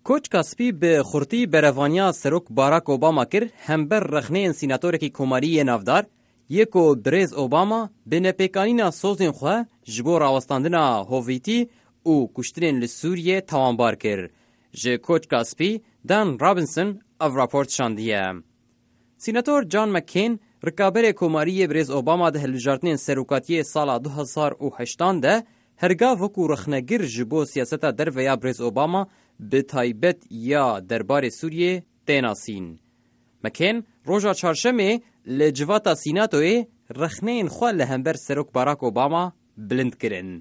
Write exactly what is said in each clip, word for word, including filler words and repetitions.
کوچکا سپی به خورتی برفانیا سروک باراک اوباما کر هم بر رخنه سیناتورکی کماری نافدار یکو بریز اوباما به نپیکانینا سوزین خواه جبو راوستاندنا هوویتی او کشترین لسوریه توانبار کر. جه کوچکا سپی دان رابنسون او راپورت شاندیه. سیناتور جان مکین رکابر کماری بریز اوباما ده هلوجارتنین سروکاتی سال دو هزار و هشت ده هرگاه وکو رخنگر جبو سیاستا در ویا بریز اوباما به تایبت یا دربار سوریه تیناسین. مکین روژا چارشمه لجواتا سیناتوی رخنین خواه لهمبر سروک باراک اوباما بلند کرن.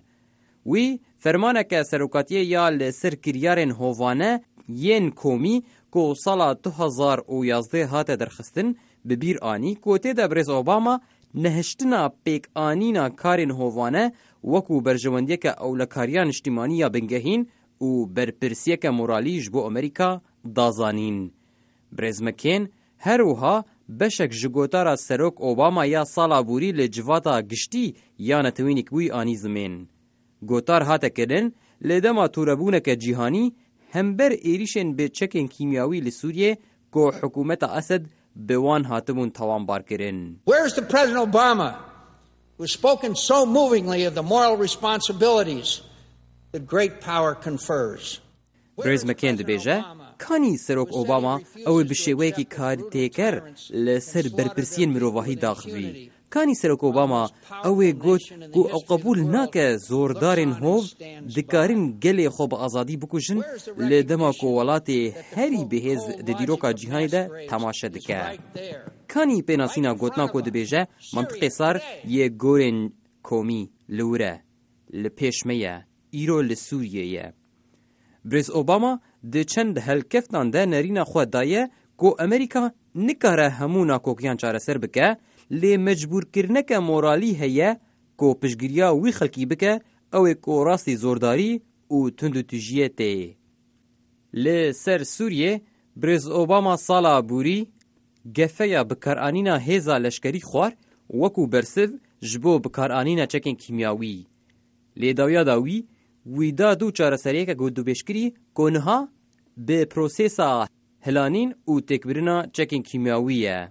وی فرمانه که سروکاتی یا لسر کریارن هووانه ین کومی که سال دو هزار و یازده هاته درخستن ببیر آنی کوته ده بریز اوباما نهشتنا پیک آنینا کارن هووانه وکو برجواندیه که اولکاریان اجتماعی یا بنگهین و برپرسیه که مورالیش بو امریکا دازانین. بریز مکین هر وها بشک جگوتارا سروک اوباما یا سالا بوری لجواتا گشتی یا نتوینی کوی آنی زمین. گوتار هاته کردن لدما توربونه که جیهانی هم بر ایریشن به چکن کیمیاوی لسوریه که حکومت اسد به وان هاتمون توانبار کرن. Where's the President Obama who has spoken so movingly of the moral responsibilities that great power confers? بریز مکین دبیجه کانی سروک اوباما او بشیوه کی کار تیکر لسر برپرسین مروواهی داخوی. کانی سروک اوباما او گوت کو او قبول ناکه زوردارن هوو دکارین گلی خوب آزادی بکوشن لدما کو ولاتی هری بهز د دیروکا جهانی ده تماشا دکه. کانی پیناسینا گوتنا کو دبیجه منطقه سار یه گورن کومی لوره لپیشمیه ایرو لسوریه. بریز اوباما د چند هلکفتان ده نرینا خود دایه کو امریکا نکاره همونا کوکیان چاره سر بکه لی مجبور کرنه که مورالی هیه کو پشگیریا وی خلکی بکه او کو راستی زورداری او تندو تجیه ته. لی سر سوریه بریز اوباما سالا بوری گفه یا بکارانینا هیزا لشکری خوار وکو برسف جبو بکارانینا چکن کیمیاوی. لی داویا داوی ویدا دو چاره سریه که گودو بشکری کنها به پروسیسا هلانین او تکبرنا چکن کیمیاویه.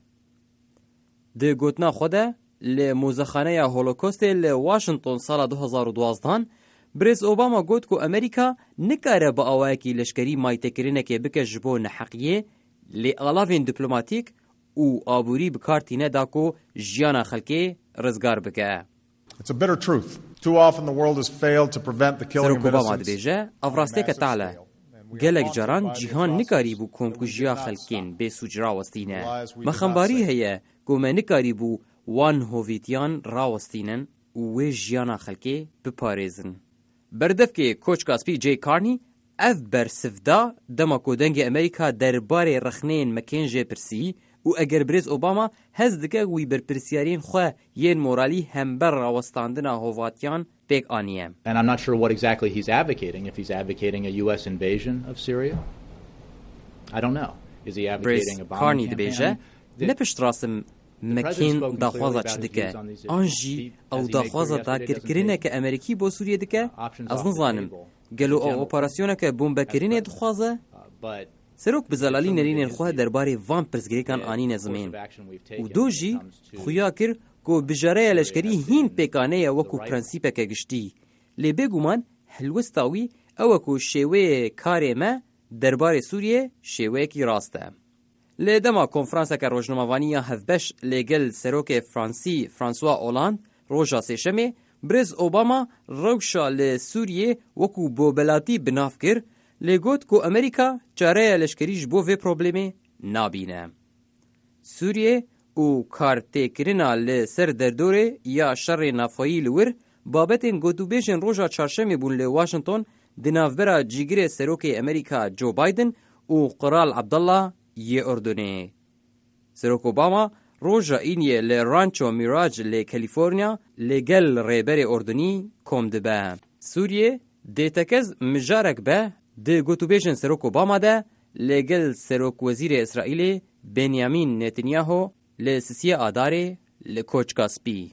ده گوتنا خوده لی موزخانه هولوکوست لی واشنطن سال دو هزار و دوازده بریز اوباما گوت که امریکا نکاره با آوه که لشکری مایته کرنه که بکه جبو نحقیه لی آلاوین دیپلوماتیک او آبوری بکارتینه دا که جیانا خلکه رزگار بکه. It's a bitter truth. Too often the world has failed to prevent the killing of innocents. افراسته که تعالی گلک جران جهان نکاری بو کمکوژیا خلکین به سوجرا وستینه. مخنباری هیه گومه نکاری بو وان هوویتیان راوستینن و جیانا خلکی بپاريزن. بردف که کوچکا سپی جی کارنی اف برسفدا دما کودنگ امریکا درباره رخنین مکین جی پرسی و اگر بریز اوباما هز دکه وی برپرسیارین خواه ین مورالی هم بر راوستاندنا هوواتیان پیک آنیه. And I'm not sure what exactly he's advocating, if he's advocating a U S invasion of Syria. I don't know. Is he advocating a bombing campaign? نپشت راسم مکین داخوازا چه دکه آنجی او داخوازا دا کرکرینه که امریکی با سوریه دکه از نظانم گلو او اپراسیونه که بومبه کرینه دخوازه سروک بزلالی نرین خواه درباره وان پرزگریکان آنین زمین و دو جی خویا کر که بجاره لشکری هین پیکانه وکو پرنسیپه که گشتی لی بگومان حلوستاوی او که شیوه کاره ما درباره سوریه شیوه کی راسته. لی دما کنفرانسه که روشنموانی هفبش لگل سروک فرانسی فرانسوا اولاند روژا سیشمه بریز اوباما روشا لی سوریه وکو بوبلاتی بناف کر لی گوت که امریکا چاره لشکریش بو وی پروبلیمه نابینه. سوریه او کارته کرنا لی سر دردوره یا شر نافایی لور بابتین گوتو بیشن روژا چارشمی بون لی واشنطن دنافبرا جیگر سروک امریکا جو بایدن و قرال عبدالله یه اردنه. سروک اوباما روژا اینیه لی رانچو میراج لی کالیفورنیا لی گل ریبر اردنی کم دبه. سوریه دیتکز مجارک به ده گوتو بیشن سروک اوباما ده لی گل سروک وزیر اسرائیل بنیامین نتانیاهو لی سیسی آداره لی کوچکا سپی.